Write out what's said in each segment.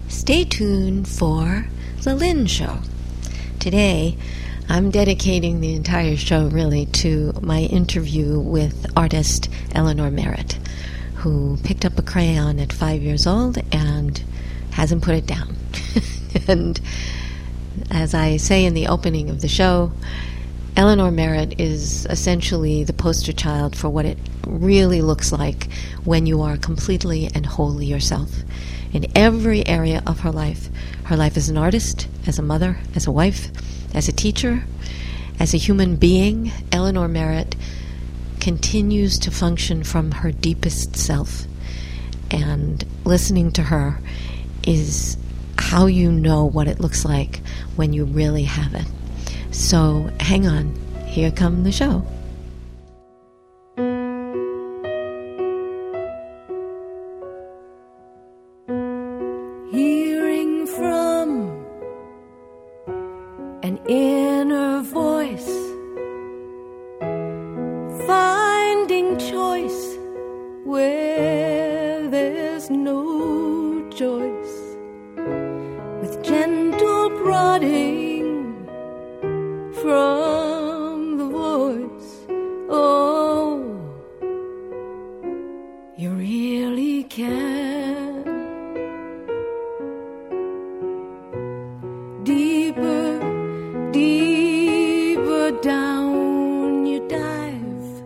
Stay tuned for The Lynn Show. Today, I'm dedicating the entire show really to my interview with artist Eleanor Merritt, who picked up a crayon at 5 years old and hasn't put it down. And as I say in the opening of the show, Eleanor Merritt is essentially the poster child for what it really looks like when you are completely and wholly yourself. In every area of her life as an artist, as a mother, as a wife, as a teacher, as a human being, Eleanor Merritt continues to function from her deepest self. And listening to her is how you know what it looks like when you really have it. So hang on, here comes the show. Hearing from an inner voice, finding choice where there's no choice, with gentle prodding from the voice. Oh, you really can. Deeper, deeper down you dive,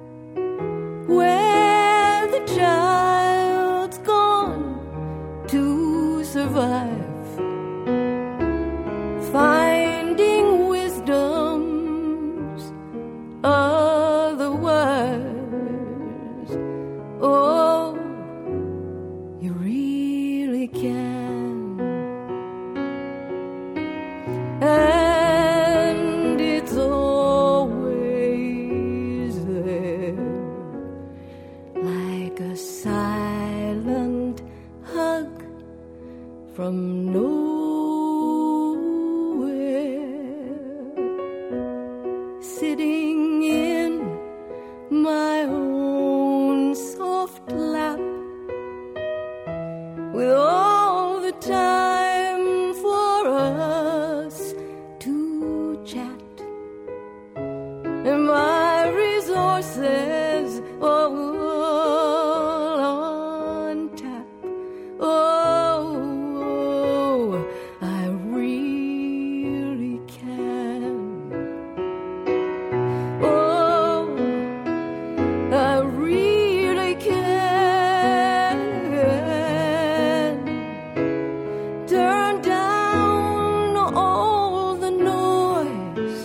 where the child's gone to survive, finding wisdom's otherwise. Oh, you really can. And it's always there, like a silent hug from nowhere, sitting in my own soft lap, with all the time for us to chat, and my resources all on tap. Oh, I really can. Oh, I really can. Turn down all the noise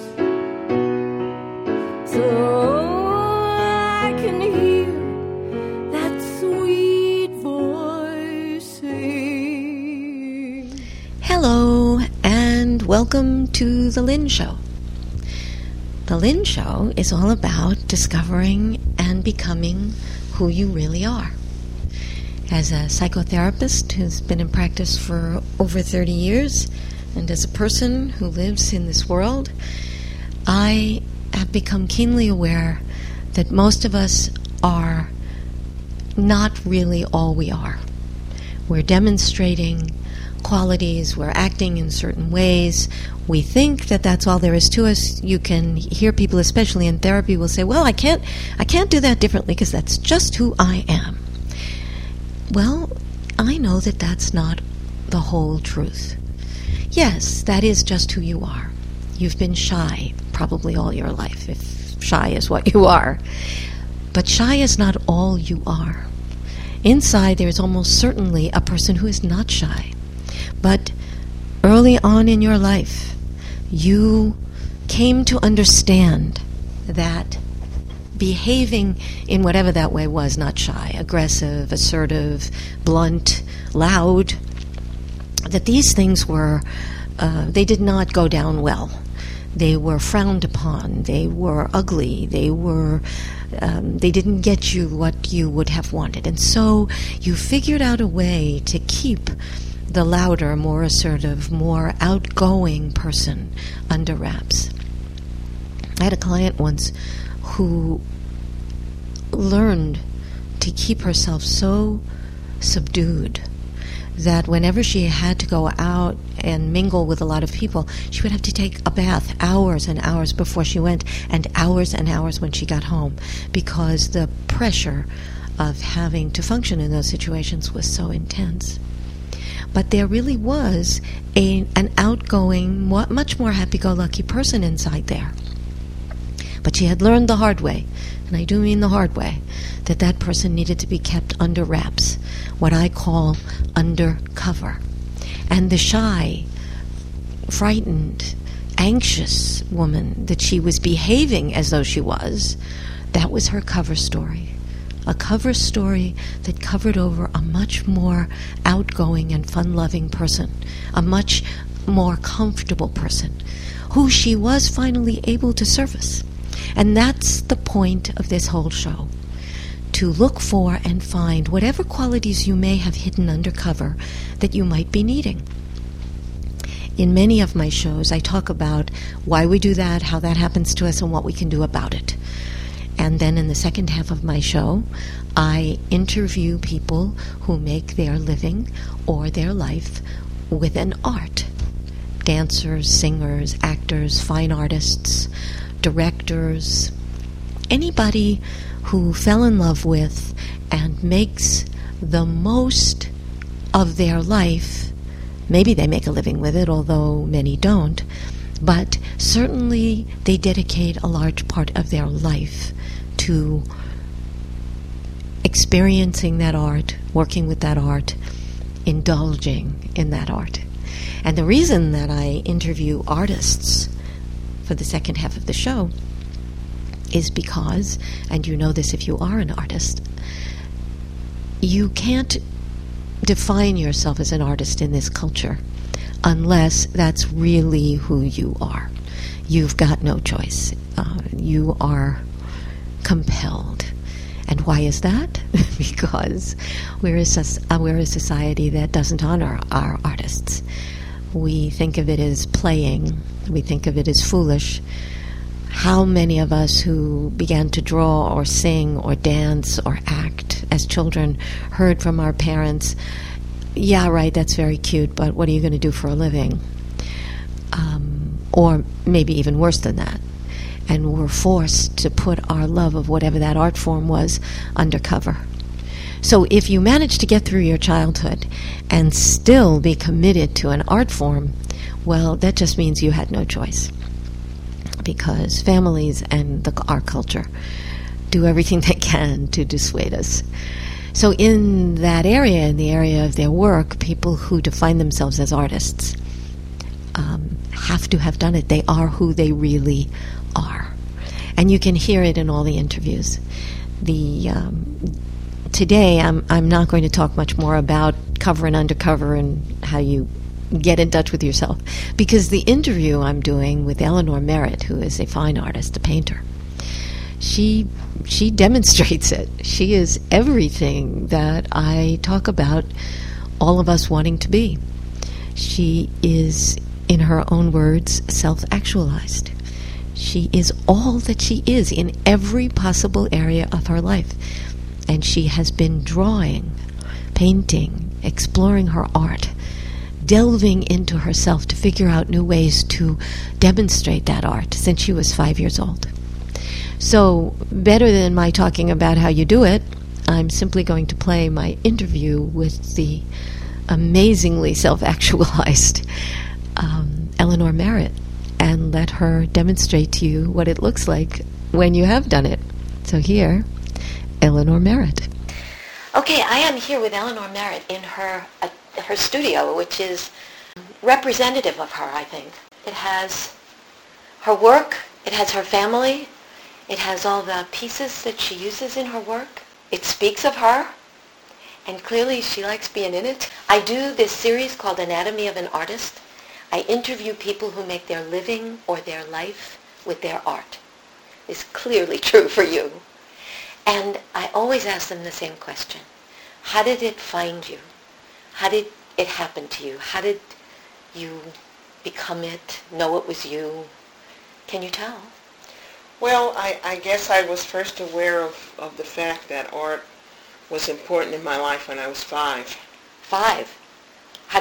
so I can hear that sweet voice sing. Hello, and welcome to The Lynn Show. The Lynn Show is all about discovering and becoming who you really are. As a psychotherapist who's been in practice for over 30 years, and as a person who lives in this world, I have become keenly aware that most of us are not really all we are. We're demonstrating qualities, we're acting in certain ways. We think that that's all there is to us. You can hear people, especially in therapy, will say, well, I can't do that differently because that's just who I am. Well, I know that that's not the whole truth. Yes, that is just who you are. You've been shy probably all your life, if shy is what you are. But shy is not all you are. Inside, there is almost certainly a person who is not shy. But early on in your life, you came to understand that behaving in whatever that way was, not shy, aggressive, assertive, blunt, loud, that these things were, they did not go down well. They were frowned upon. They were ugly. They didn't get you what you would have wanted. And so you figured out a way to keep the louder, more assertive, more outgoing person under wraps. I had a client once who learned to keep herself so subdued that whenever she had to go out and mingle with a lot of people, she would have to take a bath hours and hours before she went, and hours when she got home, because the pressure of having to function in those situations was so intense. But there really was an outgoing, much more happy-go-lucky person inside there. But she had learned the hard way, and I do mean the hard way, that person needed to be kept under wraps, what I call undercover. And the shy, frightened, anxious woman that she was behaving as though she was, that was her cover story. A cover story that covered over a much more outgoing and fun-loving person, a much more comfortable person, who she was finally able to service. And that's the point of this whole show, to look for and find whatever qualities you may have hidden undercover that you might be needing. In many of my shows, I talk about why we do that, how that happens to us, and what we can do about it. And then in the second half of my show, I interview people who make their living or their life with an art. Dancers, singers, actors, fine artists, directors, anybody who fell in love with and makes the most of their life. Maybe they make a living with it, although many don't, but certainly they dedicate a large part of their life to experiencing that art, working with that art, indulging in that art. And the reason that I interview artists for the second half of the show is because, and you know this if you are an artist, you can't define yourself as an artist in this culture unless that's really who you are. You've got no choice. You are compelled. And why is that? Because we're a society that doesn't honor our artists. We think of it as playing. We think of it as foolish. How many of us who began to draw or sing or dance or act as children heard from our parents, yeah, right, that's very cute, but what are you going to do for a living? Or maybe even worse than that. And we're forced to put our love of whatever that art form was undercover. So if you manage to get through your childhood and still be committed to an art form, well, that just means you had no choice. Because families and our culture do everything they can to dissuade us. So in that area, in the area of their work, people who define themselves as artists have to have done it. They are who they really are. And you can hear it in all the interviews. Today, I'm not going to talk much more about cover and undercover and how you get in touch with yourself, because the interview I'm doing with Eleanor Merritt, who is a fine artist, a painter, she demonstrates it. She is everything that I talk about all of us wanting to be. She is, in her own words, self-actualized. She is all that she is in every possible area of her life. And she has been drawing, painting, exploring her art, delving into herself to figure out new ways to demonstrate that art since she was 5 years old. So, better than my talking about how you do it, I'm simply going to play my interview with the amazingly self-actualized Eleanor Merritt and let her demonstrate to you what it looks like when you have done it. So here, Eleanor Merritt. Okay, I am here with Eleanor Merritt in her studio, which is representative of her, I think. It has her work, it has her family, it has all the pieces that she uses in her work. It speaks of her, and clearly she likes being in it. I do this series called Anatomy of an Artist. I interview people who make their living or their life with their art. It's clearly true for you. And I always ask them the same question. How did it find you? How did it happen to you? How did you become it, know it was you? Can you tell? Well, I guess I was first aware of the fact that art was important in my life when I was 5. 5?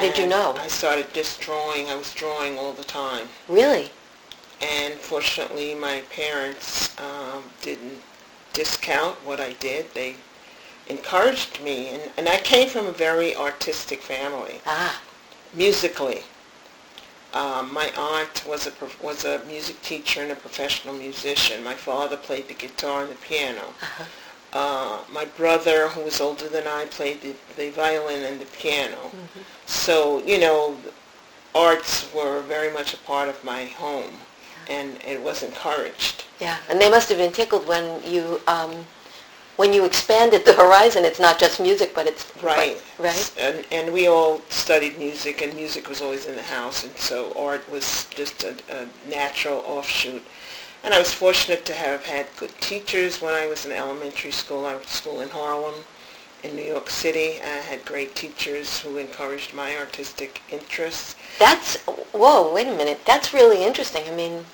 did you know? I started just drawing. I was drawing all the time. Really? And fortunately, my parents didn't discount what I did. They encouraged me. And I came from a very artistic family, Ah, musically. My aunt was a music teacher and a professional musician. My father played the guitar and the piano. My brother, who was older than I, played the violin and the piano. Mm-hmm. So, arts were very much a part of my home, and it was encouraged. yeah. And they must have been tickled when you expanded the horizon. It's not just music, but it's Right. right. And we all studied music, and music was always in the house, and so art was just a natural offshoot. And I was fortunate to have had good teachers when I was in elementary school. I went to school in Harlem, in New York City. I had great teachers who encouraged my artistic interests. Whoa, wait a minute. That's really interesting. I mean,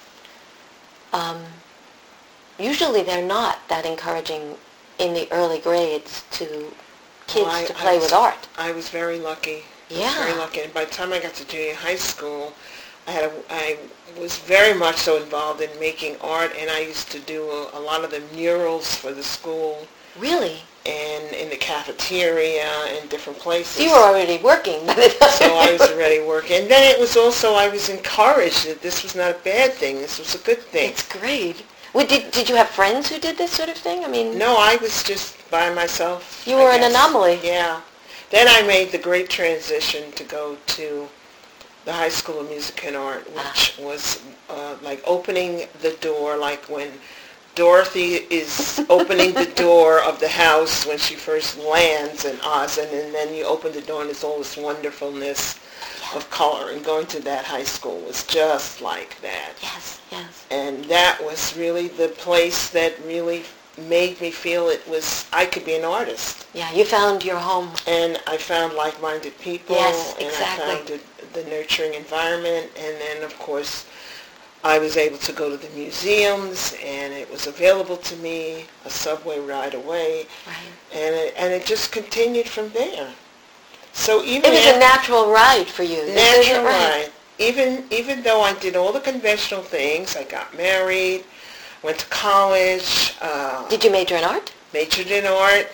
usually they're not that encouraging in the early grades to kids to play with art. I was very lucky. I was Yeah. very lucky. And by the time I got to junior high school, I was very much so involved in making art, and I used to do a lot of the murals for the school Really? and in the cafeteria and different places. So you were already working by the time. So I was already working. And then it was also, I was encouraged that this was not a bad thing. This was a good thing. It's great. Well, did you have friends who did this sort of thing? I mean, No, I was just by myself. You I were an guess. anomaly. Yeah. Then I made the great transition to go to the High School of Music and Art, which was like opening the door, like when Dorothy is opening the door of the house when she first lands in Oz, and then you open the door and it's all this wonderfulness of color. And going to that high school was just like that. yes, yes. And that was really the place that really made me feel I could be an artist. Yeah, you found your home. And I found like-minded people. Yes, And exactly. I found the nurturing environment. And then, of course, I was able to go to the museums, and it was available to me, a subway ride away. Right. And it just continued from there. So even It was a natural ride for you. Isn't it natural right? ride. Even though I did all the conventional things, I got married, went to college, Did you major in art? majored in art,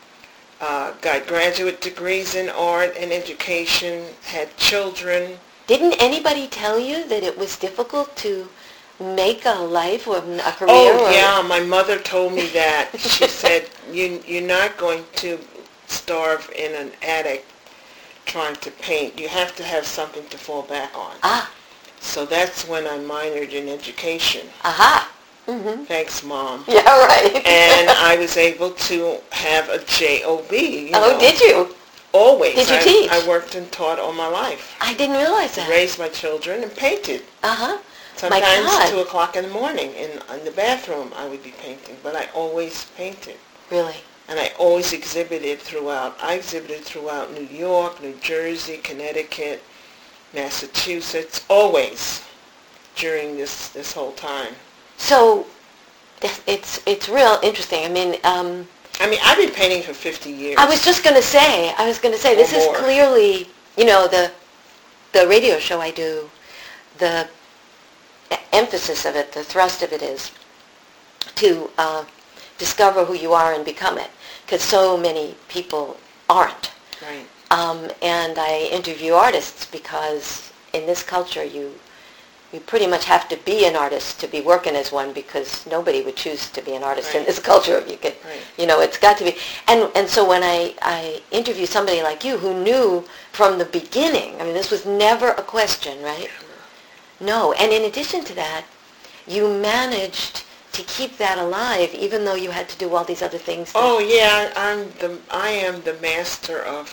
got graduate degrees in art and education, had children. Didn't anybody tell you that it was difficult to make a life or a career? Oh, yeah, my mother told me that. She said, you're not going to starve in an attic trying to paint. You have to have something to fall back on. Ah, So that's when I minored in education. aha. Mm-hmm. Thanks, Mom. Yeah, right. And I was able to have a job. Oh, did you? Always. Did you teach? I worked and taught all my life. I didn't realize that. Raised my children and painted. Uh-huh. Sometimes God. 2 o'clock in the morning in the bathroom I would be painting, but I always painted. Really? And I always exhibited throughout. I exhibited throughout New York, New Jersey, Connecticut, Massachusetts, always during this whole time. So it's real interesting. I mean, I've been painting for 50 years. I was just going to say, this is more. clearly, the radio show I do, the emphasis of it, the thrust of it is to discover who you are and become it, because so many people aren't. Right. And I interview artists because in this culture you pretty much have to be an artist to be working as one, because nobody would choose to be an artist in Right. this culture if you could. Right. It's got to be. And so when I interview somebody like you who knew from the beginning, I mean, this was never a question, right? No. And in addition to that, you managed to keep that alive even though you had to do all these other things. Oh yeah, I am the master of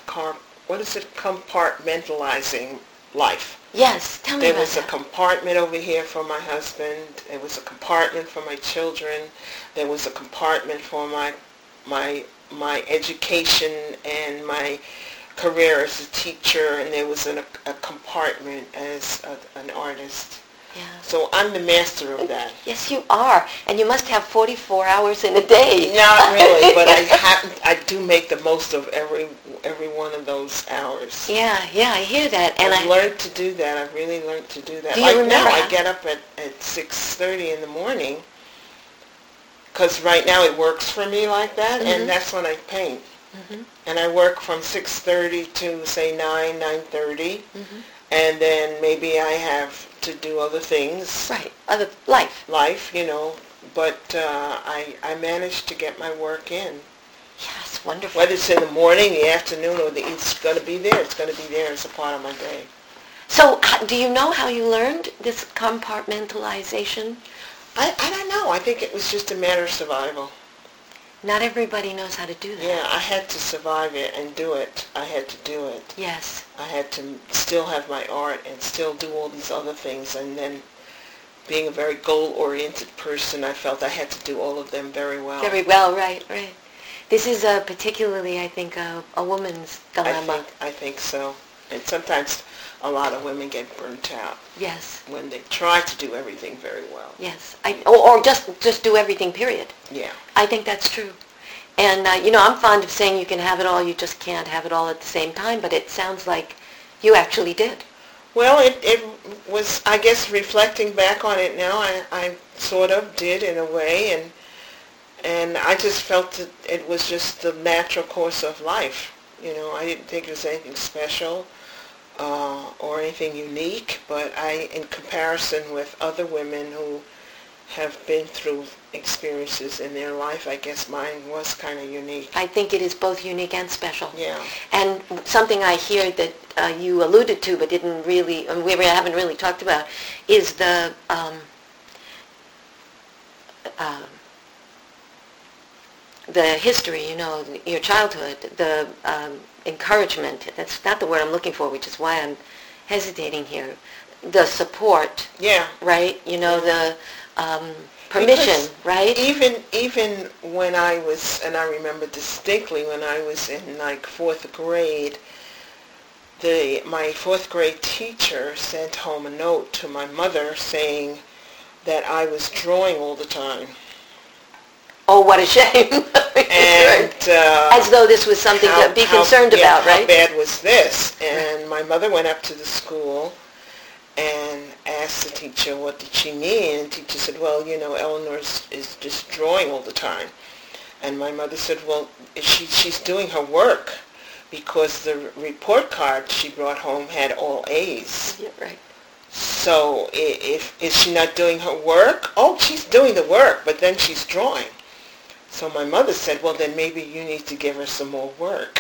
compartmentalizing life. Yes, tell me There about was a that. compartment over here for my husband. There was a compartment for my children. There was a compartment for my education and my career as a teacher, and there was a compartment as an artist. Yeah. So I'm the master of that. Yes, you are. And you must have 44 hours in a day. Not really, but I do make the most of every one of those hours. Yeah, I hear that. And I've learned to do that. I've really learned to do that. Do you like remember now, how? I get up at 6:30 in the morning because right now it works for me like that, and that's when I paint. And I work from 6:30 to, say, 9:30, and then maybe I have to do other things. Right, other life. Life, but I managed to get my work in. Yes, wonderful. Whether it's in the morning, the afternoon, or it's going to be there. It's going to be there as a part of my day. So do you know how you learned this compartmentalization? I don't know. I think it was just a matter of survival. Not everybody knows how to do that. Yeah, I had to survive it and do it. I had to do it. Yes. I had to still have my art and still do all these other things. And then being a very goal-oriented person, I felt I had to do all of them very well. Very well, right. This is particularly, I think, a woman's dilemma. I think so. And sometimes a lot of women get burnt out. Yes. When they try to do everything very well. Yes. Or just do everything, period. Yeah. I think that's true. And, I'm fond of saying you can have it all, you just can't have it all at the same time, but it sounds like you actually did. Well, it was, I guess, reflecting back on it now, I sort of did in a way, and I just felt that it was just the natural course of life. I didn't think it was anything special or anything unique, but in comparison with other women who have been through experiences in their life, I guess mine was kind of unique. I think it is both unique and special. Yeah. And something I hear that you alluded to but didn't really, and we haven't really talked about, is the history, your childhood, the encouragement. That's not the word I'm looking for, which is why I'm hesitating here. The support. Yeah. Right? The permission, because right? Even when I was, and I remember distinctly when I was in like 4th grade, my 4th grade teacher sent home a note to my mother saying that I was drawing all the time. Oh, what a shame. And as though this was something to be concerned about, right? How bad was this? And my mother went up to the school and asked the teacher what did she mean. And the teacher said, well, Eleanor is just drawing all the time. And my mother said, well, she's doing her work because the report card she brought home had all A's. Yeah, right. So is she not doing her work? Oh, she's doing the work, but then she's drawing. So my mother said, well, then maybe you need to give her some more work.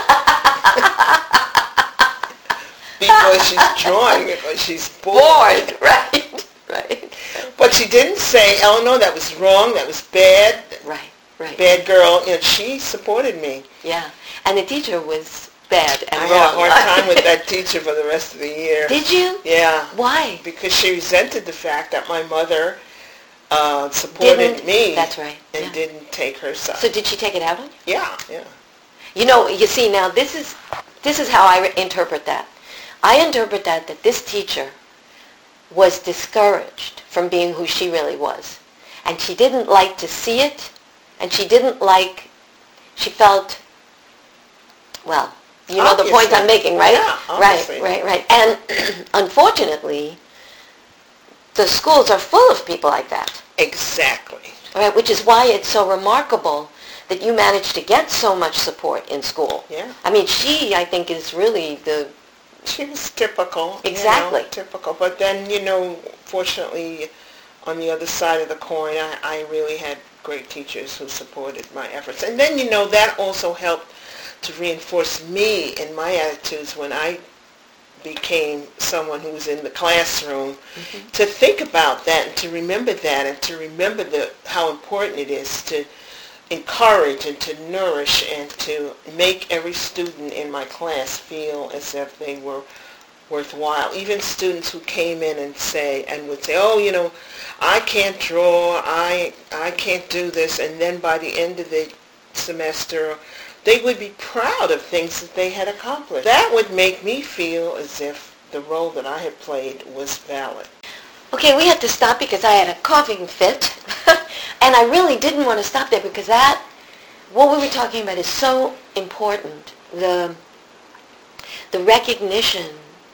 Because she's drawing, because she's bored. Right. But she didn't say, Eleanor, that was wrong, that was bad. Right. Bad girl. She supported me. Yeah. And the teacher was bad and wrong. I had a hard time with that teacher for the rest of the year. Did you? Yeah. Why? Because she resented the fact that my mother supported me. That's right. And didn't take her side. So did she take it out on you? Yeah. You see, now this is how I interpret that. I interpret that this teacher was discouraged from being who she really was. And she didn't like to see it, and she felt, well, the point I'm making, right? Yeah, obviously. Right. And unfortunately, the schools are full of people like that. Exactly. Right, which is why it's so remarkable that you managed to get so much support in school. Yeah. I mean, I think, is really She was typical. Exactly. Typical. But then, fortunately, on the other side of the coin, I really had great teachers who supported my efforts. And then, that also helped to reinforce me in my attitudes when I became someone who was in the classroom, to think about that and to remember that and to remember how important it is to encourage and to nourish and to make every student in my class feel as if they were worthwhile. Even students who came in and would say, oh, I can't draw, I can't do this, and then by the end of the semester, they would be proud of things that they had accomplished. That would make me feel as if the role that I had played was valid. Okay, we had to stop because I had a coughing fit. And I really didn't want to stop there because what we were talking about is so important. The recognition.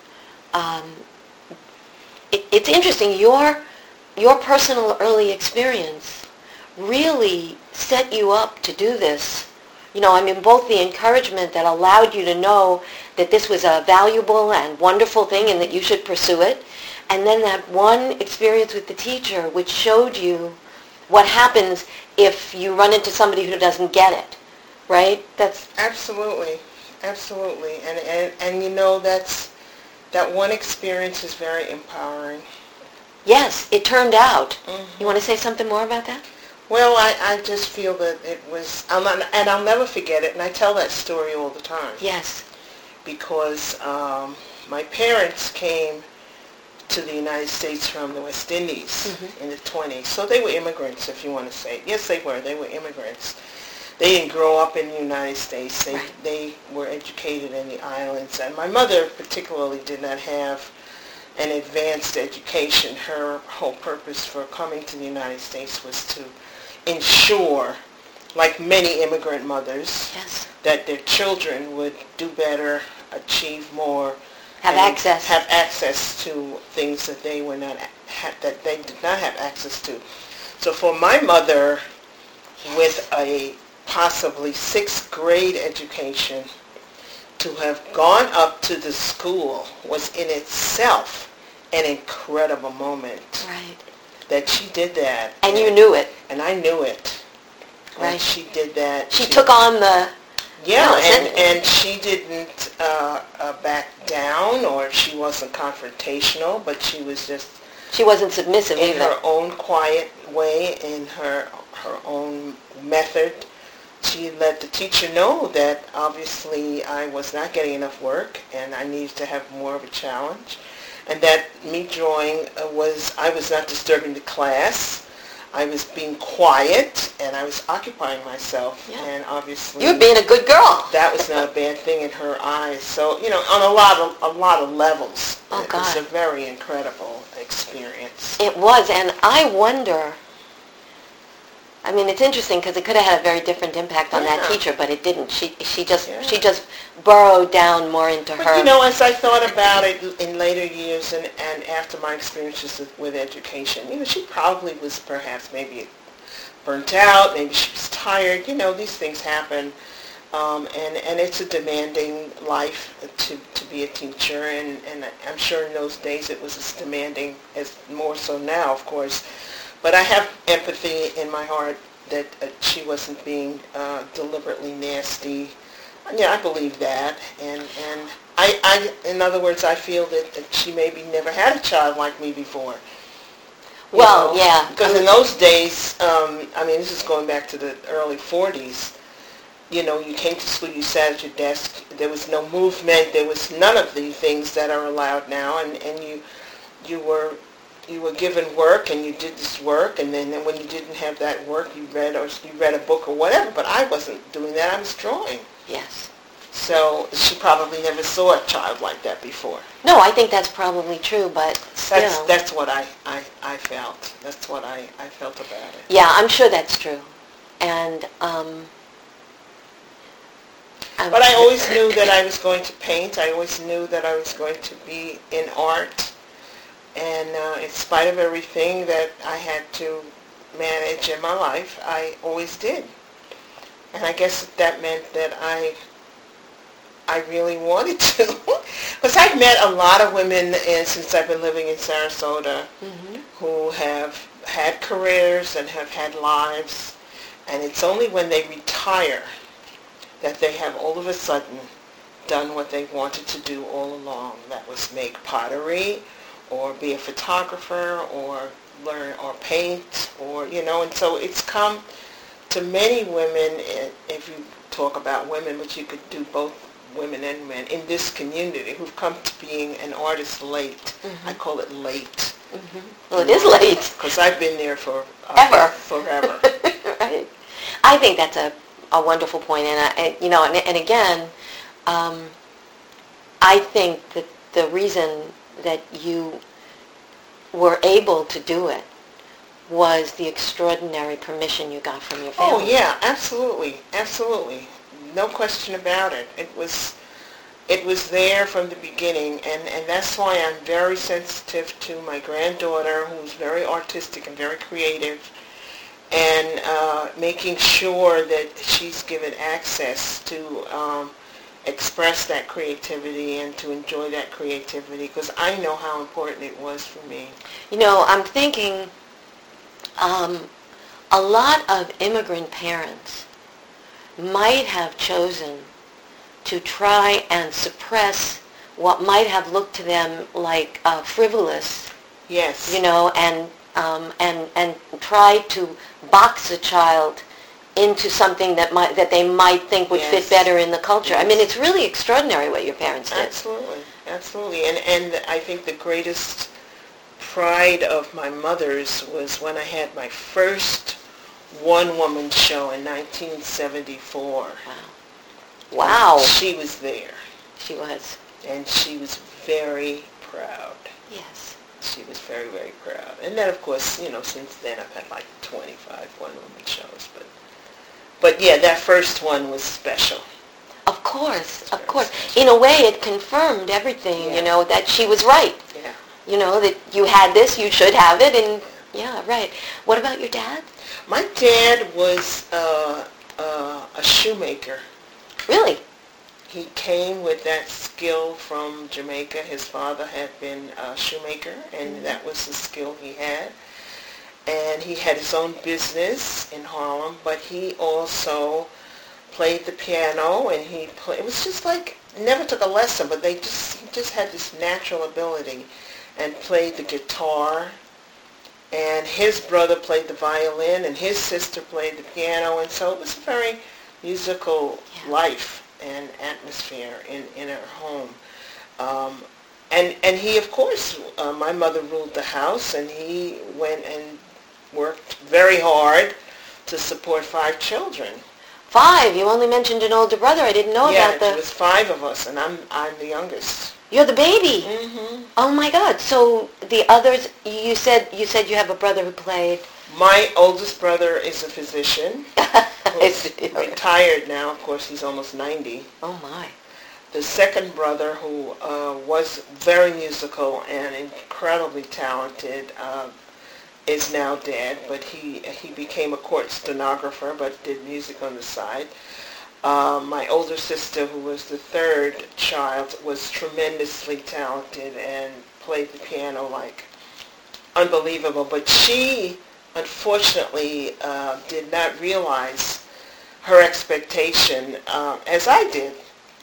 It's interesting. Your personal early experience really set you up to do this. Both the encouragement that allowed you to know that this was a valuable and wonderful thing and that you should pursue it, and then that one experience with the teacher which showed you what happens if you run into somebody who doesn't get it, right? That's Absolutely. And that one experience is very empowering. yes, it turned out. You want to say something more about that? Well, I just feel that it was, and I'll never forget it, and I tell that story all the time. Yes. Because my parents came to the United States from the West Indies in the 20s. So they were immigrants, if you want to say. Yes, they were. They were immigrants. They didn't grow up in the United States. They were educated in the islands. And my mother particularly did not have an advanced education. Her whole purpose for coming to the United States was to ensure, like many immigrant mothers, Yes. that their children would do better, achieve more, Have and access. have access to things that they were not that they did not have access to. So for my mother, with a possibly 6th grade education, to have gone up to the school was in itself an incredible moment. Right. That she did that. And you knew it. And I knew it. Right. And she did that. She took on the... Yeah, Yes, and she didn't back down, or she wasn't confrontational, but she was just She wasn't submissive in either. her own quiet way, in her own method. She let the teacher know that obviously I was not getting enough work and I needed to have more of a challenge, and that me drawing I was not disturbing the class. I was being quiet, and I was occupying myself, Yeah. and obviously You're being a good girl. that was not a bad thing in her eyes. So, on a lot of levels, Oh, it was God. a very incredible experience. It was, and I wonder... it's interesting because it could have had a very different impact on that Yeah. teacher, but it didn't. She just Yeah. burrowed down more into But, her. as I thought about it in later years and after my experiences with education, she probably was perhaps maybe burnt out, maybe she was tired. These things happen. And it's a demanding life to be a teacher, and I'm sure in those days it was as demanding as more so now, of course. But I have empathy in my heart that she wasn't being deliberately nasty. I believe that, and I in other words, I feel that she maybe never had a child like me before. Well, yeah. Because in those days, this is going back to the early 40s. You came to school, you sat at your desk. There was no movement. There was none of the things that are allowed now, and you were given work, and you did this work, and then when you didn't have that work, you read a book or whatever. But I wasn't doing that. I was drawing. Yes. So she probably never saw a child like that before. No, I think that's probably true, but still. That's what I felt. That's what I felt about it. Yeah, I'm sure that's true. And But I always knew that I was going to paint. I always knew that I was going to be in art. And in spite of everything that I had to manage in my life, I always did. And I guess that meant that I really wanted to. Because I've met a lot of women since I've been living in Sarasota who have had careers and have had lives. And it's only when they retire that they have all of a sudden done what they wanted to do all along. That was make pottery, or be a photographer, or learn or paint, or, and so it's come to many women, if you talk about women, but you could do both women and men in this community, who've come to being an artist late. I call it late. Well, it is late. Because I've been there for... Ever. Forever. Right. I think that's a wonderful point, and again, I think that the reason that you were able to do it was the extraordinary permission you got from your Oh, family. yeah, absolutely, absolutely. No question about it. It was there from the beginning, and that's why I'm very sensitive to my granddaughter, who's very artistic and very creative, and making sure that she's given access to express that creativity and to enjoy that creativity, because I know how important it was for me. You know, I'm thinking a lot of immigrant parents might have chosen to try and suppress what might have looked to them like frivolous, Yes. you know, and try to box a child into something that they might think would Yes. fit better in the culture. I Yes. mean, it's really extraordinary what your parents did. Absolutely, absolutely. And I think the greatest pride of my mother's was when I had my first one-woman show in 1974. Wow. She was there, She was. and she was very proud. Yes. She was very, very proud. And then, of course, since then I've had like 25 one-woman shows. But yeah, that first one was special. Of course, It's of very course. special. In a way, it confirmed everything, Yeah. you know, that she was right. Yeah. You know, that you had this, you should have it, and yeah, right. What about your dad? My dad was a shoemaker. Really? He came with that skill from Jamaica. His father had been a shoemaker, and that was the skill he had. And he had his own business in Harlem, but he also played the piano, and it was just like, never took a lesson, but he just had this natural ability, and played the guitar. And his brother played the violin, and his sister played the piano, and so it was a very musical life and atmosphere in our home. And he, of course, my mother ruled the house, and he went and worked very hard to support 5 children. 5? You only mentioned an older brother. I didn't know Yeah, about there the... was 5 of us, and I'm the youngest. You're the baby. Mm-hmm. Oh my God. So the others, you said you have a brother who played. My oldest brother is a physician. Who's It's- retired now. Of course, he's almost 90. Oh my. The second brother, who was very musical and incredibly talented, is now dead, but he became a court stenographer, but did music on the side. My older sister, who was the third child, was tremendously talented and played the piano like unbelievable, but she unfortunately did not realize her expectation as I did.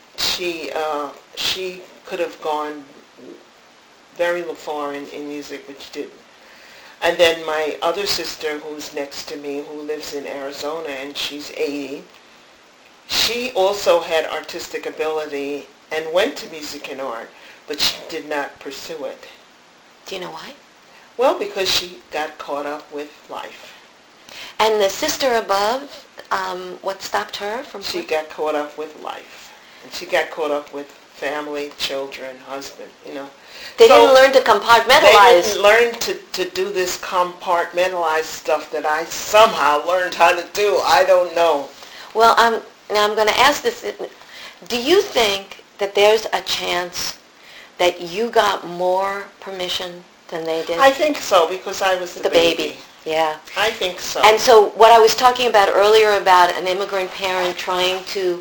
She could have gone very far in music, which didn't. And then my other sister, who's next to me, who lives in Arizona, and she's 80, she also had artistic ability and went to music and art, but she did not pursue it. Do you know why? Well, because she got caught up with life. And the sister above, what stopped her from... She got caught up with life. And she got caught up with family, children, husband, They So didn't learn to They compartmentalize. didn't learn to do this compartmentalized stuff that I somehow learned how to do. I don't know. Well, now I'm going to ask this. Do you think that there's a chance that you got more permission than they did? I think so, because I was the baby. Yeah. I think so. And so what I was talking about earlier about an immigrant parent trying to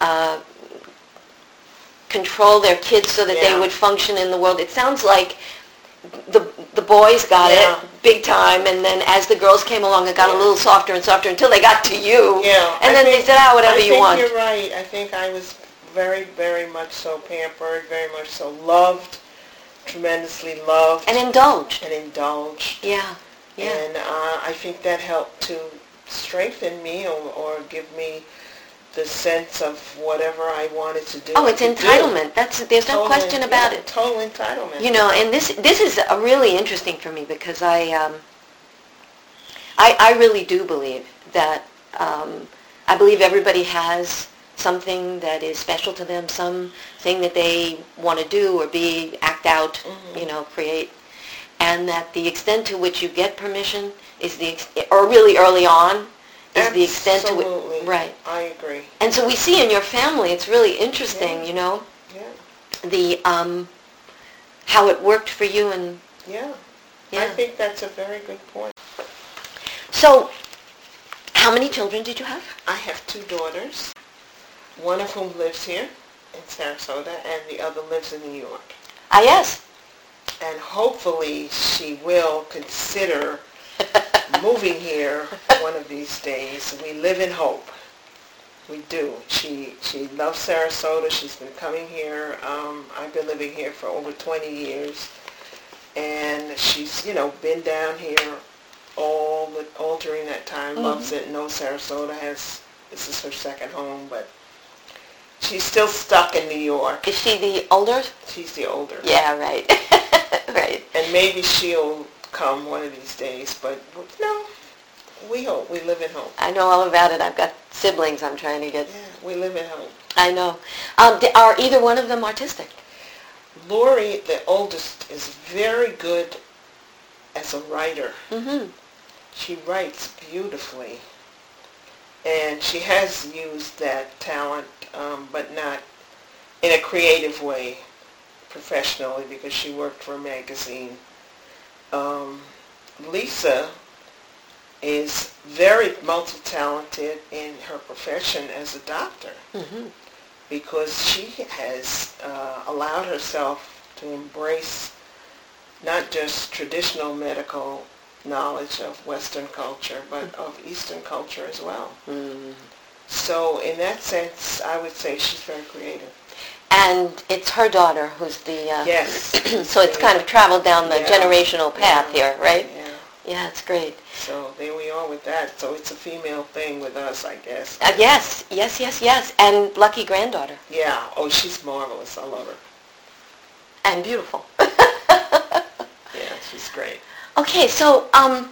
control their kids so that they Yeah. would function in the world, it sounds like the boys got Yeah. it big time, and then as the girls came along, it got a little softer and softer until they got to you. Yeah. And then they said, whatever you want. I think you're right. I think I was very, very much so pampered, very much so loved, tremendously loved. And indulged. And indulged. Yeah. Yeah. And I think that helped to strengthen me or give me the sense of whatever I wanted to do. Oh, it's I could do. entitlement. There's no Total- question about yeah, it. Total entitlement. You know, and this is a really interesting for me because I really do believe that I believe everybody has something that is special to them, something that they want to do or be, act out, create. and that the extent to which you get permission is or really early on, is the extent to which... Absolutely. Right. I agree. And so we see in your family, it's really interesting, Yeah. you know, Yeah. the, how it worked for you and... Yeah. Yeah. I think that's a very good point. So, how many children did you have? I have 2 daughters, one of whom lives here in Sarasota, and the other lives in New York. Ah, yes. And hopefully she will consider moving here one of these days. We live in hope. We do. She loves Sarasota. She's been coming here. I've been living here for over 20 years. And she's, been down here all during that time. Loves it. Knows Sarasota. This is her second home, but she's still stuck in New York. Is she the older? She's the older. Yeah, right. Right. And maybe she'll come one of these days, but no, we hope. We live in hope. I know all about it. I've got siblings I'm trying to get. Yeah, we live in hope. I know. Are either one of them artistic? Lori, the oldest, is very good as a writer. Mm-hmm. She writes beautifully. And she has used that talent, but not in a creative way, professionally, because she worked for a magazine. Lisa is very multi-talented in her profession as a doctor, because she has allowed herself to embrace not just traditional medical knowledge of Western culture, but of Eastern culture as well. So in that sense, I would say she's very creative. And it's her daughter who's the... Yes. So it's kind of traveled down the Yeah. generational path here, right? Yeah. Yeah, it's great. So there we are with that. So it's a female thing with us, I guess. Yes. And lucky granddaughter. Yeah. Oh, she's marvelous. I love her. And beautiful. Yeah, she's great. Okay, so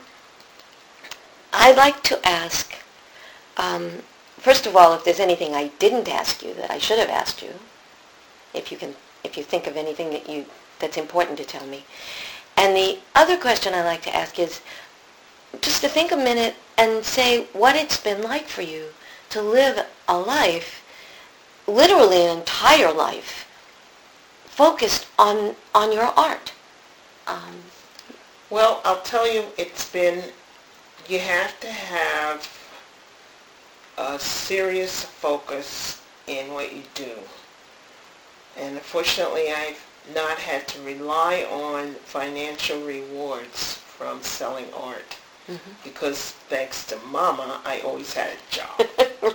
I'd like to ask, first of all, if there's anything I didn't ask you that I should have asked you, if you think of anything that's important to tell me. And the other question I like to ask is just to think a minute and say what it's been like for you to live a life, literally an entire life, focused on your art. Well, I'll tell you, you have to have a serious focus in what you do. And unfortunately, I've not had to rely on financial rewards from selling art. Because thanks to Mama, I always had a job.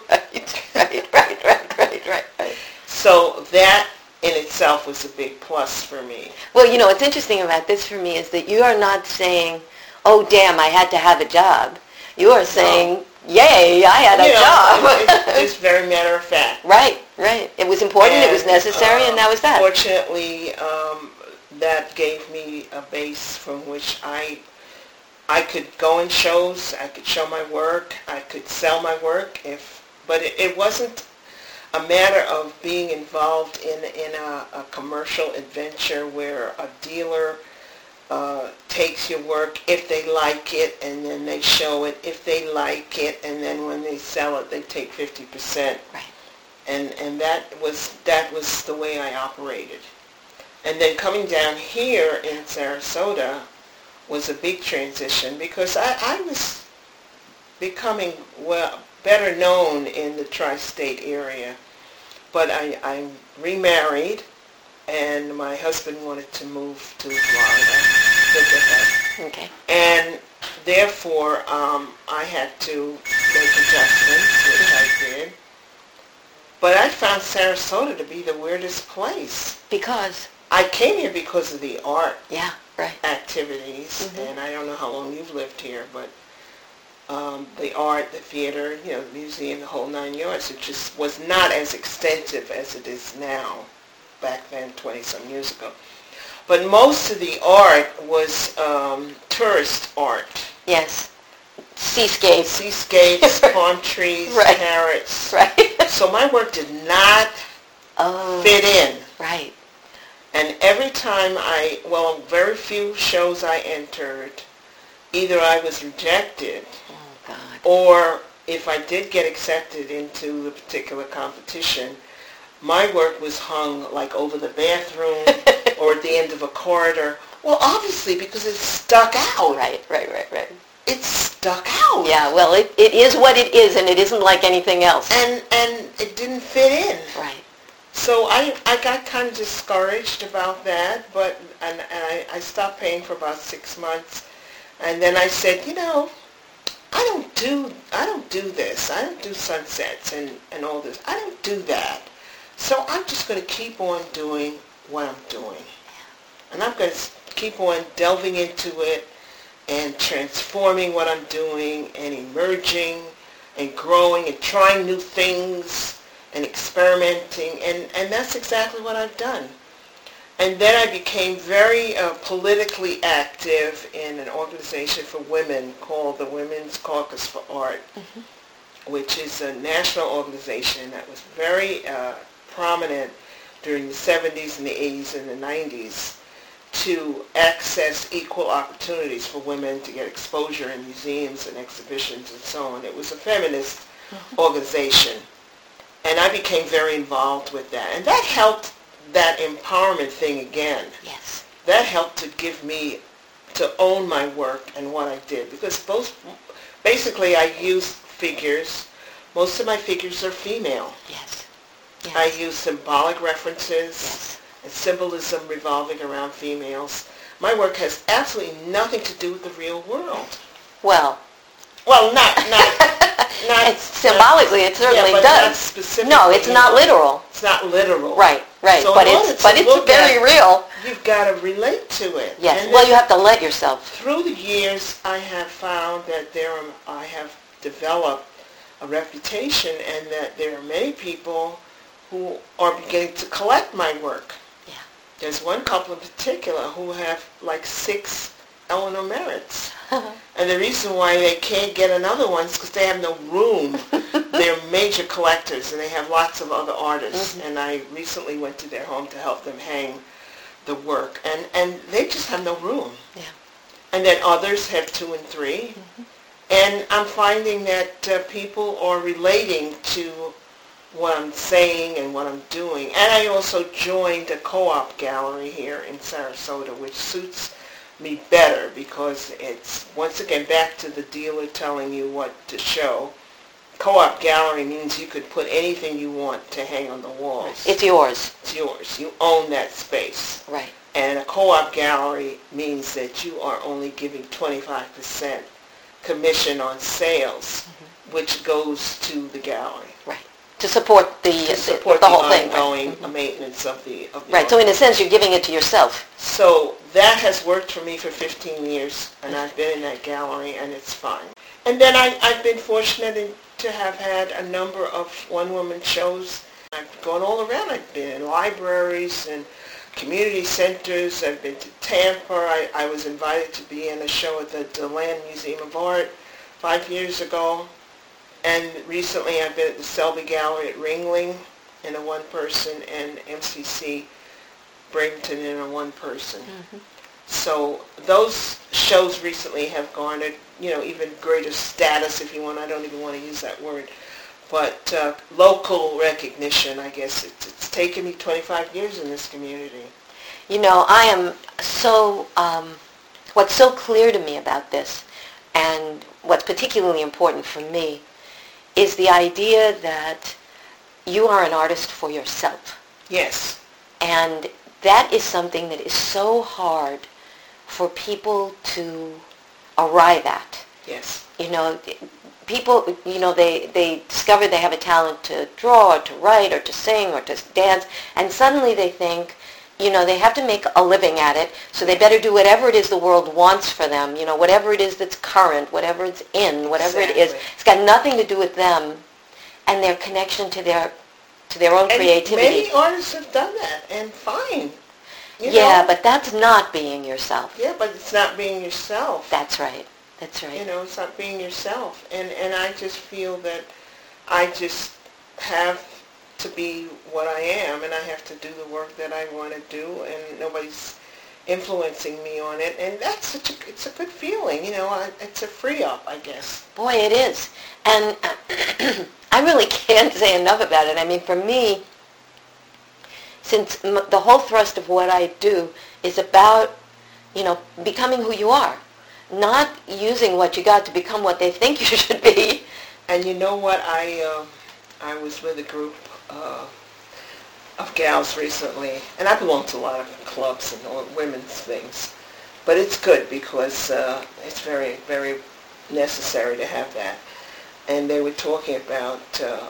Right. So that in itself was a big plus for me. Well, what's interesting about this for me is that you are not saying, oh, damn, I had to have a job. You are saying, yay, I had a job. It's very matter of fact. Right. It was important, it was necessary, and that was that. Fortunately, that gave me a base from which I could go in shows, I could show my work, I could sell my work, but it wasn't a matter of being involved in a commercial adventure where a dealer takes your work if they like it, and then they show it if they like it, and then when they sell it, they take 50%. Right. And that was the way I operated. And then coming down here in Sarasota was a big transition because I was becoming better known in the tri-state area. But I remarried, and my husband wanted to move to Florida. Okay. And therefore, I had to make adjustments, which I did. But I found Sarasota to be the weirdest place. Because? I came here because of the art activities, and I don't know how long you've lived here, but the art, the theater, the museum, the whole 9 yards, it just was not as extensive as it is now, back then, 20-some years ago. But most of the art was tourist art. Yes. Seascapes. Seascapes, palm trees, parrots. Right. So my work did not fit in. Right. And every time very few shows I entered, either I was rejected, Oh, God. or if I did get accepted into the particular competition, my work was hung like over the bathroom or at the end of a corridor. Well, obviously, because it stuck out. Right. It stuck out. Yeah, well, it is what it is, and it isn't like anything else. And it didn't fit in. Right. So I got kind of discouraged about that, but I stopped paying for about 6 months, and then I said, I don't do this. I don't do sunsets and all this. I don't do that. So I'm just going to keep on doing what I'm doing, and I'm going to keep on delving into it and transforming what I'm doing and emerging and growing and trying new things and experimenting, and that's exactly what I've done. And then I became very politically active in an organization for women called the Women's Caucus for Art, which is a national organization that was very prominent during the 70s and the 80s and the 90s to access equal opportunities for women to get exposure in museums and exhibitions and so on. It was a feminist organization. And I became very involved with that. And that helped that empowerment thing again. Yes. That helped to give me, to own my work and what I did. Because basically I use figures. Most of my figures are female. Yes. I use symbolic references. Yes. And symbolism revolving around females. My work has absolutely nothing to do with the real world. Well, not it's symbolically, it certainly but does. Not specifically. No, it's not literal. It's not literal. Right. So but in order it's look very at, real. You've got to relate to it. Yes. And Well, you have to let yourself. Through the years, I have found that I have developed a reputation, and that there are many people who are beginning to collect my work. Yeah. There's one couple in particular who have like 6 Eleanor Merritts. And the reason why they can't get another one is because they have no room. They're major collectors, and they have lots of other artists. And I recently went to their home to help them hang the work. And they just have no room. Yeah. And then others have 2 and 3. And I'm finding that people are relating to what I'm saying and what I'm doing. And I also joined a co-op gallery here in Sarasota, which suits me better because it's, once again, back to the dealer telling you what to show. Co-op gallery means you could put anything you want to hang on the walls. It's yours. It's yours. You own that space. Right. And a co-op gallery means that you are only giving 25% commission on sales, which goes to the gallery. Right. To support the whole thing. Ongoing maintenance of the Right. So in a sense, you're giving it to yourself. So that has worked for me for 15 years, and I've been in that gallery, and it's fine. And then I've been fortunate to have had a number of one-woman shows. I've gone all around. I've been in libraries and community centers. I've been to Tampa. I was invited to be in a show at the DeLand Museum of Art 5 years ago. And recently I've been at the Selby Gallery at Ringling in a one-person, and MCC Bradenton in a one-person. So those shows recently have garnered, even greater status, if you want. I don't even want to use that word. But local recognition, I guess. It's taken me 25 years in this community. I am so, what's so clear to me about this, and what's particularly important for me, is the idea that you are an artist for yourself. Yes. And that is something that is so hard for people to arrive at. Yes. People, they discover they have a talent to draw or to write or to sing or to dance, and suddenly they think, they have to make a living at it, so they better do whatever it is the world wants for them, whatever it is that's current, whatever it's in, whatever it is. It's got nothing to do with them and their connection to their own creativity. Many artists have done that, and fine. But that's not being yourself. Yeah, but it's not being yourself. That's right. That's right. It's not being yourself. And I just feel that I just have to be what I am, and I have to do the work that I want to do, and nobody's influencing me on it, and it's a good feeling, it's a free up, I guess. Boy, it is. And I really can't say enough about it. I mean, for me, since the whole thrust of what I do is about, becoming who you are, not using what you got to become what they think you should be. And you know what, I was with a group of gals recently, and I belong to a lot of clubs and women's things, but it's good because it's very, very necessary to have that. And they were talking about,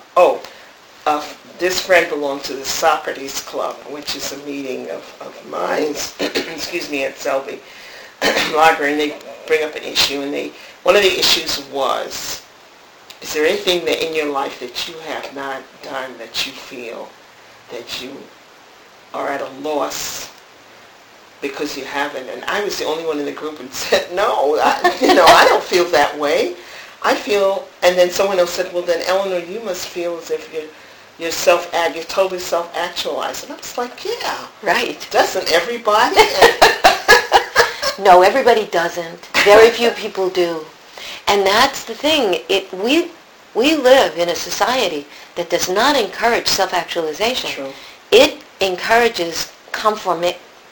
this friend belonged to the Socrates Club, which is a meeting of minds, excuse me, at Selby Library, and they bring up an issue, and one of the issues was, is there anything that in your life that you have not done that you feel that you are at a loss because you haven't? And I was the only one in the group and said, no, I don't feel that way. I feel, and then someone else said, well, then Eleanor, you must feel as if you're totally self-actualized. And I was like, yeah. Right. Doesn't everybody? No, everybody doesn't. Very few people do. And that's the thing. We live in a society that does not encourage self-actualization. True. It encourages conforming.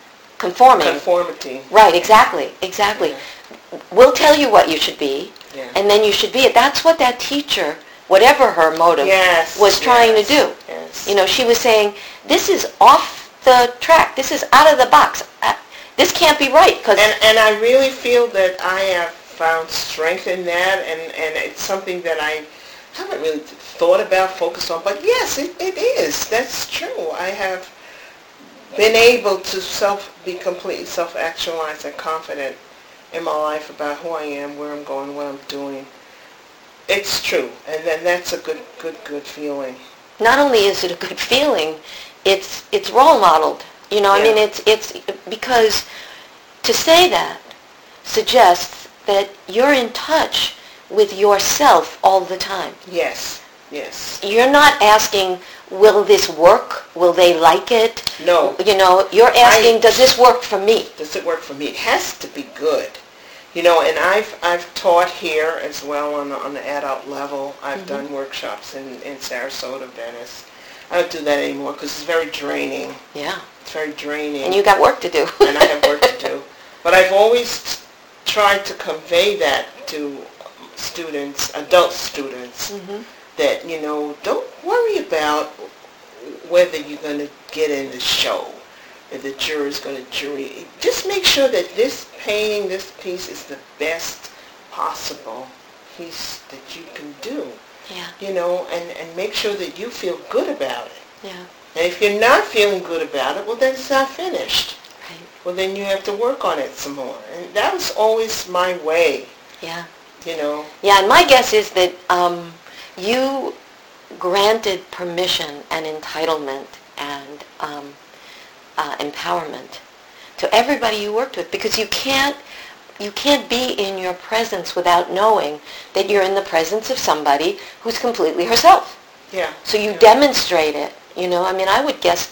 Conformity. Right, exactly. Yeah. We'll tell you what you should be, yeah. and then you should be it. That's what that teacher, whatever her motive, was trying to do. Yes. She was saying, this is off the track. This is out of the box. This can't be right. And I really feel that I have found strength in that, and it's something that I haven't really thought about, focused on, but yes, it is. That's true. I have been able to be completely self-actualized and confident in my life about who I am, where I'm going, what I'm doing. It's true, and then that's a good feeling. Not only is it a good feeling, it's role modeled. I mean, it's because to say that suggests that you're in touch with yourself all the time. Yes. You're not asking, will this work? Will they like it? No. You're asking, does this work for me? Does it work for me? It has to be good. And I've taught here as well on the adult level. I've done workshops in Sarasota, Venice. I don't do that anymore because it's very draining. Yeah. It's very draining. And you got work to do. And I have work to do. But I've always tried to convey that to students, adult students, that, don't worry about whether you're going to get in the show, if the jury's going to jury. Just make sure that this painting, this piece is the best possible piece that you can do. Yeah. And make sure that you feel good about it. Yeah. And if you're not feeling good about it, well, then it's not finished. Right. Well, then you have to work on it some more. And that was always my way. Yeah. Yeah, and my guess is that you granted permission and entitlement and empowerment to everybody you worked with, because you can't be in your presence without knowing that you're in the presence of somebody who's completely herself. Yeah. So you demonstrate it. I mean, I would guess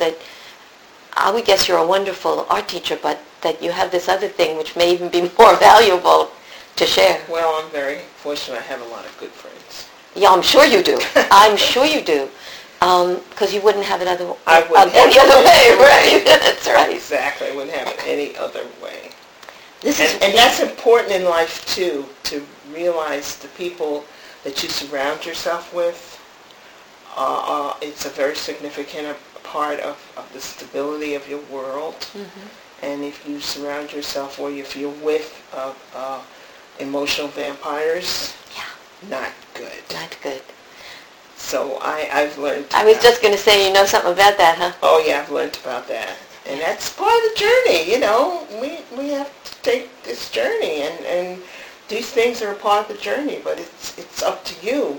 you're a wonderful art teacher, but that you have this other thing which may even be more valuable to share. Well, I'm very fortunate. I have a lot of good friends. Yeah, I'm sure you do. I'm sure you do. Because you wouldn't have it any other way, right? That's right. Exactly. I wouldn't have it any other way. And that's important in life, too, to realize the people that you surround yourself with. It's a very significant part of the stability of your world. Mm-hmm. And if you surround yourself, or if you're with emotional vampires, not good. Not good. So I've learned. I was just going to say, something about that, huh? Oh yeah, I've learned about that, and that's part of the journey. We have to take this journey, and these things are a part of the journey. But it's up to you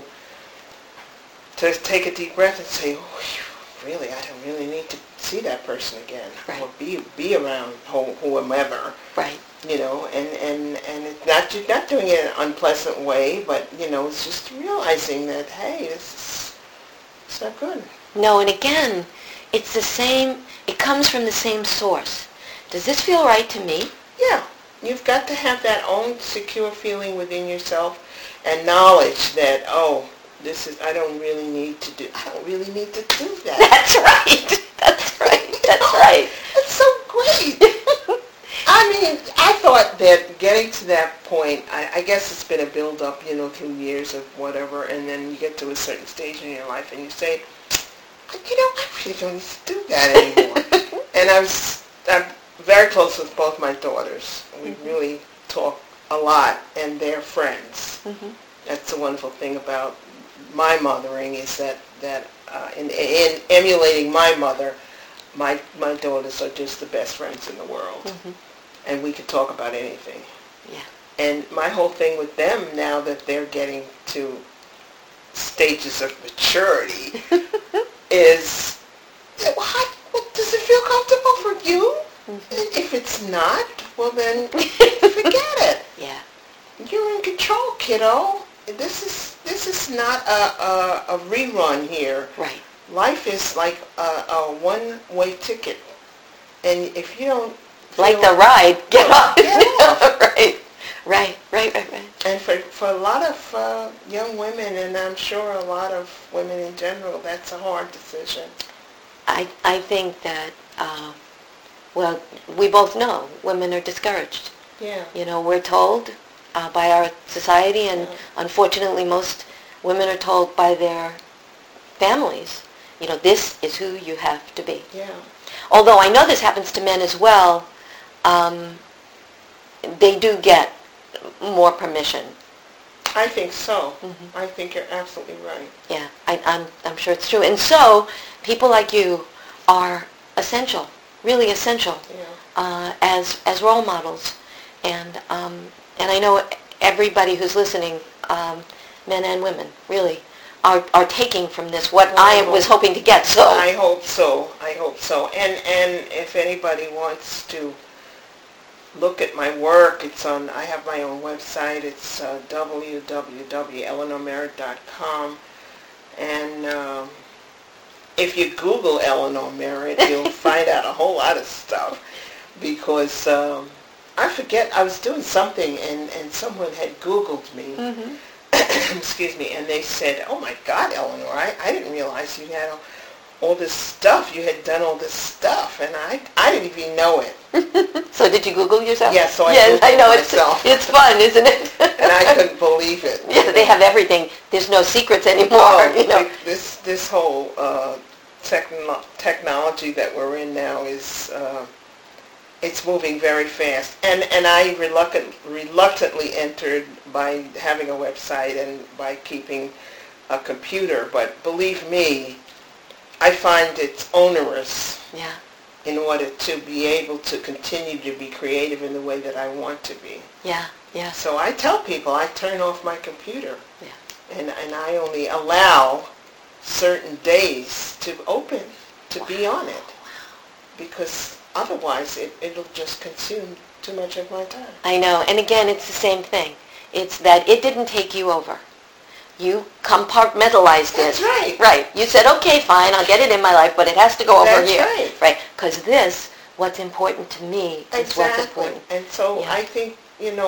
to take a deep breath and say, oh, really, I don't really need to see that person again, right. Or be around whomever. Right. And it's not, you're not doing it in an unpleasant way, but, it's just realizing that, hey, it's not good. No, and again, it's the same, it comes from the same source. Does this feel right to me? Yeah. You've got to have that own secure feeling within yourself and knowledge that, oh, I don't really need to do that. That's right. That's right. That's right. It's so great. I mean, I thought that getting to that point, I guess it's been a build-up, through years of whatever, and then you get to a certain stage in your life and you say, I really don't need to do that anymore. And I'm very close with both my daughters. We really talk a lot, and they're friends. Mm-hmm. That's the wonderful thing about my mothering is that in emulating my mother, my daughters are just the best friends in the world. Mm-hmm. And we could talk about anything. Yeah. And my whole thing with them now that they're getting to stages of maturity is, does it feel comfortable for you? Mm-hmm. If it's not, well then forget it. Yeah. You're in control, kiddo. This is not a rerun here. Right. Life is like a one-way ticket, and if you don't like the ride, get off. Right. And for a lot of young women, and I'm sure a lot of women in general, that's a hard decision. I think that, well, we both know women are discouraged. Yeah. We're told by our society, and unfortunately most women are told by their families, this is who you have to be. Yeah. Although I know this happens to men as well, they do get more permission. I think so. Mm-hmm. I think you're absolutely right. Yeah, I'm sure it's true. And so people like you are essential, really essential, as role models. And I know everybody who's listening, men and women, really, are taking from this what I was hoping to get. So I hope so. And if anybody wants to look at my work, I have my own website. It's www.eleanormerritt.com. And if you Google Eleanor Merritt, you'll find out a whole lot of stuff. Because I forget, I was doing something and someone had Googled me. Mm-hmm. Excuse me, and they said, "Oh my God, Eleanor, I didn't realize you had all this stuff. You had done all this stuff, and I didn't even know it." So did you Google yourself? Yes, so I know myself. It's fun, isn't it? And I couldn't believe it. Yeah, they have everything. There's no secrets anymore. Oh, this whole technology that we're in now is. It's moving very fast, and I reluctantly entered by having a website and by keeping a computer. But believe me, I find it's onerous. Yeah. In order to be able to continue to be creative in the way that I want to be. Yeah. So I tell people I turn off my computer. Yeah. And I only allow certain days to open to be on it, because otherwise, it'll just consume too much of my time. I know. And again, it's the same thing. It's that it didn't take you over. You compartmentalized it. That's right. Right. You said, okay, fine, I'll get it in my life, but it has to go over here. That's right. Right. Because what's important to me is what's important. And so I think,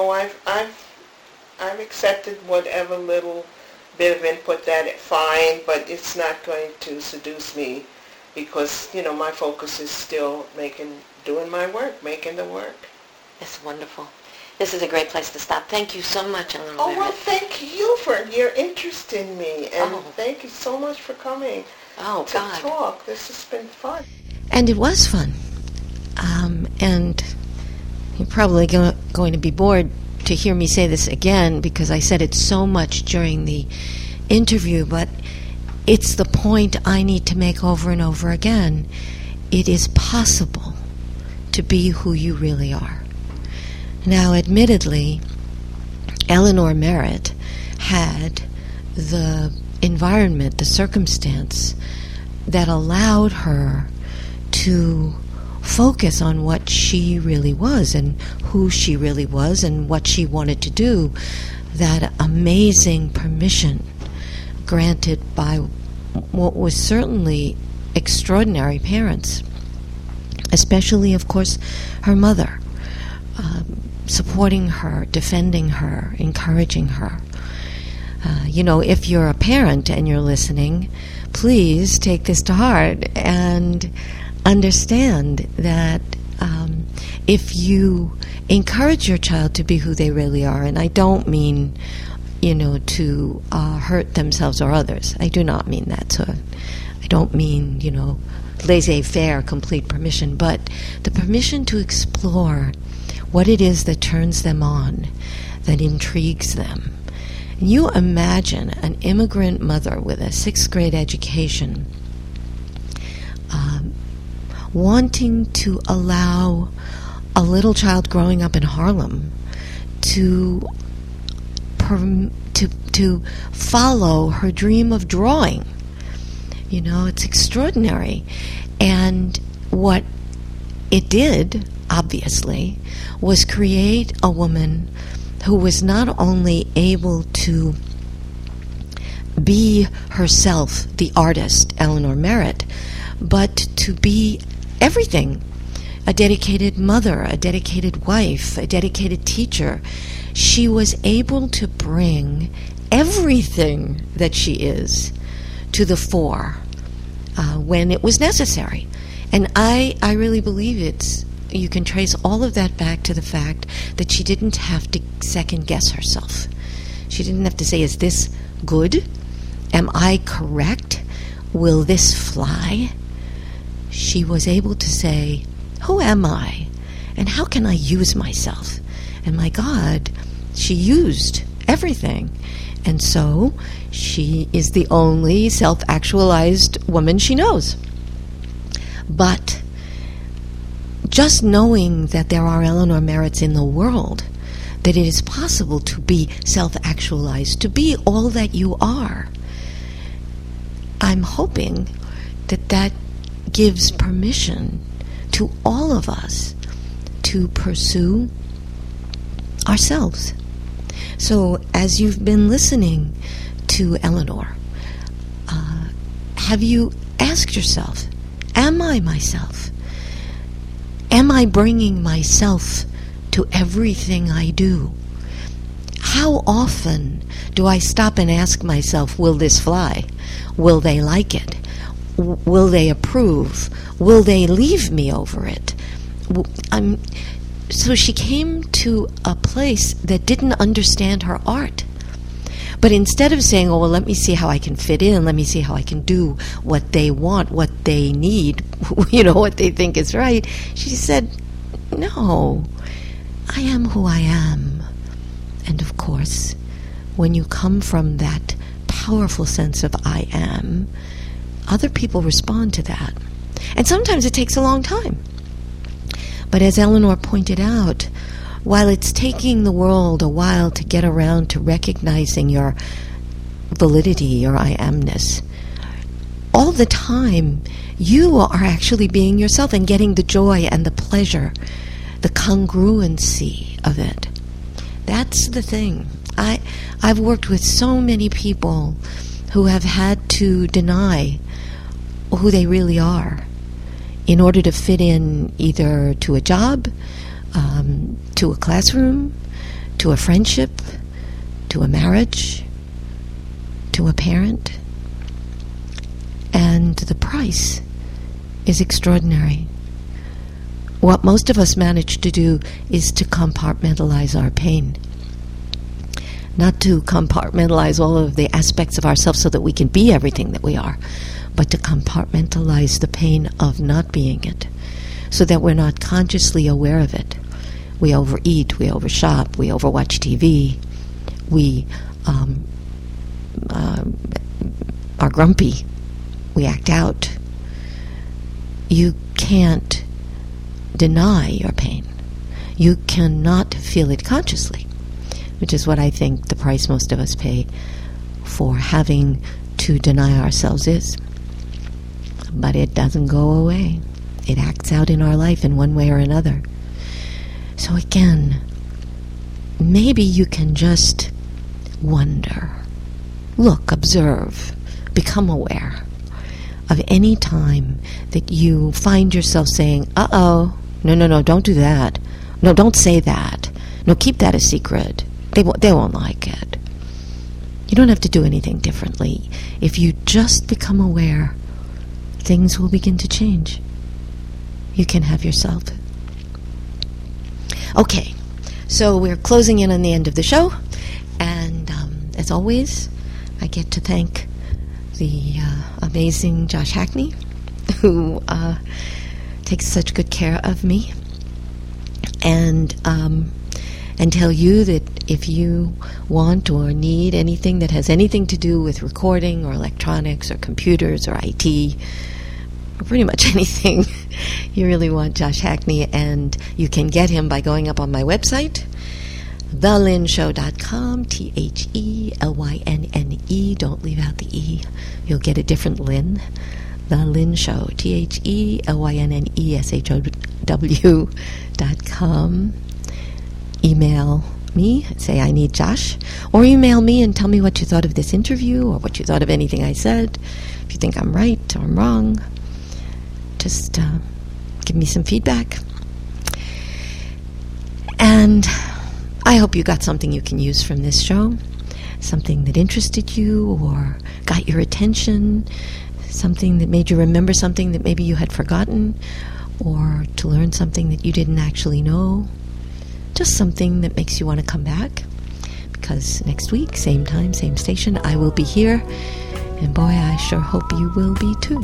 I've accepted whatever little bit of input fine, but it's not going to seduce me. Because, my focus is still doing my work, making the work. It's wonderful. This is a great place to stop. Thank you so much, Eleanor. Oh, well, thank you for your interest in me. And thank you so much for coming to talk. This has been fun. And it was fun. And you're probably going to be bored to hear me say this again, because I said it so much during the interview, but it's the point I need to make over and over again. It is possible to be who you really are. Now, admittedly, Eleanor Merritt had the environment, the circumstance that allowed her to focus on what she really was and who she really was and what she wanted to do. That amazing permission granted by what was certainly extraordinary parents, especially, of course, her mother, supporting her, defending her, encouraging her. If you're a parent and you're listening, please take this to heart and understand that if you encourage your child to be who they really are, and I don't mean, to hurt themselves or others. I do not mean that. So I don't mean, laissez-faire, complete permission, but the permission to explore what it is that turns them on, that intrigues them. And you imagine an immigrant mother with a 6th grade education wanting to allow a little child growing up in Harlem to follow her dream of drawing. It's extraordinary. And what it did, obviously, was create a woman who was not only able to be herself, the artist, Eleanor Merritt, but to be everything. A dedicated mother, a dedicated wife, a dedicated teacher. She was able to bring everything that she is to the fore when it was necessary. And I really believe you can trace all of that back to the fact that she didn't have to second guess herself. She didn't have to say, is this good? Am I correct? Will this fly? She was able to say, who am I? And how can I use myself? And my God, she used everything. And so she is the only self-actualized woman she knows. But just knowing that there are Eleanor Merritts in the world, that it is possible to be self-actualized, to be all that you are, I'm hoping that gives permission to all of us to pursue ourselves. So as you've been listening to Eleanor, have you asked yourself, am I myself? Am I bringing myself to everything I do? How often do I stop and ask myself, will this fly? Will they like it? Will they approve? Will they leave me over it? So she came to a place that didn't understand her art. But instead of saying, oh, well, let me see how I can fit in, let me see how I can do what they want, what they need, what they think is right, she said, no, I am who I am. And of course, when you come from that powerful sense of I am, other people respond to that. And sometimes it takes a long time. But as Eleanor pointed out, while it's taking the world a while to get around to recognizing your validity, your I amness, all the time you are actually being yourself and getting the joy and the pleasure, the congruency of it. That's the thing. I've worked with so many people who have had to deny who they really are in order to fit in either to a job, to a classroom, to a friendship, to a marriage, to a parent. And the price is extraordinary. What most of us manage to do is to compartmentalize our pain. Not to compartmentalize all of the aspects of ourselves so that we can be everything that we are, but to compartmentalize the pain of not being it, so that we're not consciously aware of it. We overeat, we overshop, we overwatch TV, we are grumpy, we act out. You can't deny your pain. You cannot feel it consciously, which is what I think the price most of us pay for having to deny ourselves is. But it doesn't go away. It acts out in our life in one way or another. So again, maybe you can just wonder, look, observe, become aware. of any time that you find yourself saying, no, don't do that. No, don't say that. No, keep that a secret. They won't like it. You don't have to do anything differently. If you just become aware, things will begin to change. You can have yourself. Okay, so we're closing in on the end of the show, and as always, I get to thank the amazing Josh Hackney, who takes such good care of me, and tell you that if you want or need anything that has anything to do with recording or electronics or computers or IT, or pretty much anything, you really want Josh Hackney, and you can get him by going up on my website, thelynnShow.com, TheLynne. Don't leave out the E. You'll get a different Lynn. The Lynn Show, TheLynneshow.com. Email me, say I need Josh, or email me and tell me what you thought of this interview or what you thought of anything I said. If you think I'm right or I'm wrong, just give me some feedback. And I hope you got something you can use from this show, something that interested you or got your attention, something that made you remember something that maybe you had forgotten, or to learn something that you didn't actually know. Just something that makes you want to come back, because next week, same time, same station, I will be here, and boy, I sure hope you will be too.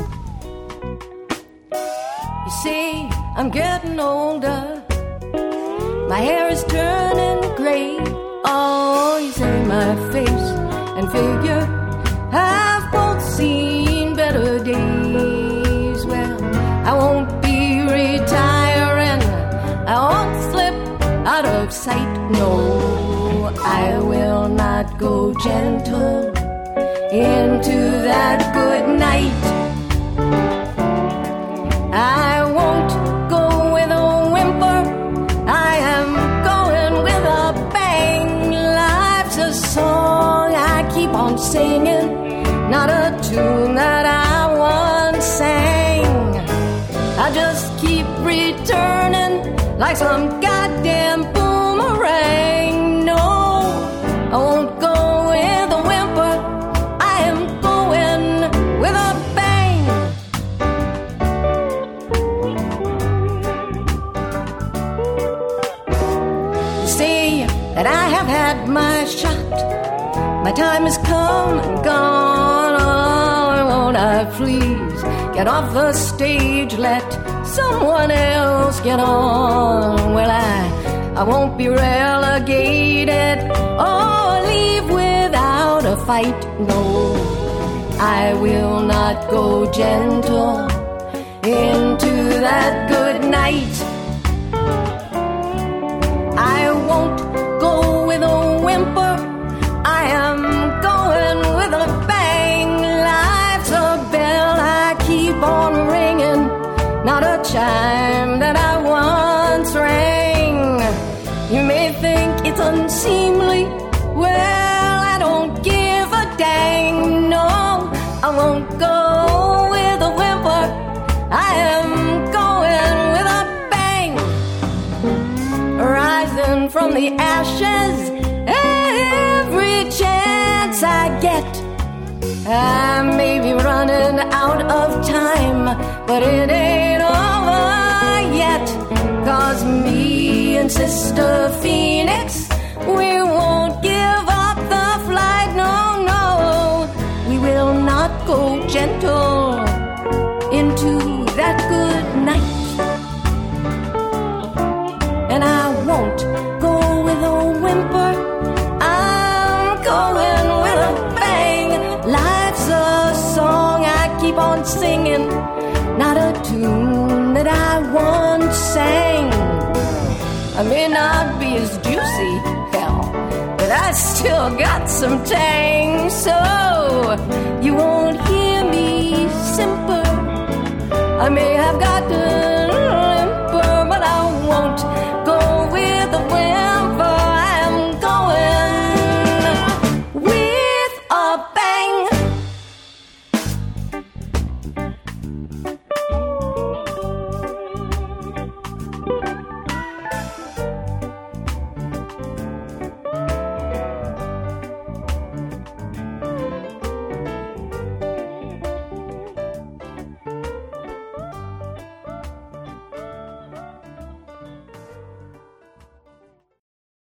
You see, I'm getting older. My hair is turning gray. Oh, you say my face and figure have both seen better days. Well, I won't be retiring. I won't slip out of sight. No, I will not go gentle into that good night. I won't go with a whimper. I am going with a bang. Life's a song I keep on singing, not a tune that I once sang. I just keep returning like some goddamn boomerang. No, I won't go with a whimper. I am going with a bang. You see that I have had my shot. My time has come and gone. Oh, won't I please get off the stage, let someone else get on? Well, I won't be relegated or leave without a fight. No, I will not go gentle into that good night. I won't go with a whimper. I am going with a bang. Life's a bell I keep on ringing, not a chime that I once rang. You may think it's unseemly. Well, I don't give a dang. No, I won't go with a whimper. I am going with a bang. Rising from the ashes every chance I get. I may be running out of time, but it ain't over yet. 'Cause me and Sister Phoenix, we won't give up the flight. No, no, we will not go gentle into that good night. And I won't go with a whimper. I'm going with a bang. Life's a song I keep on singing, not a tune that I once sang. I may not be as juicy, hell, but I still got some tang. So you won't hear me simper. I may have gotten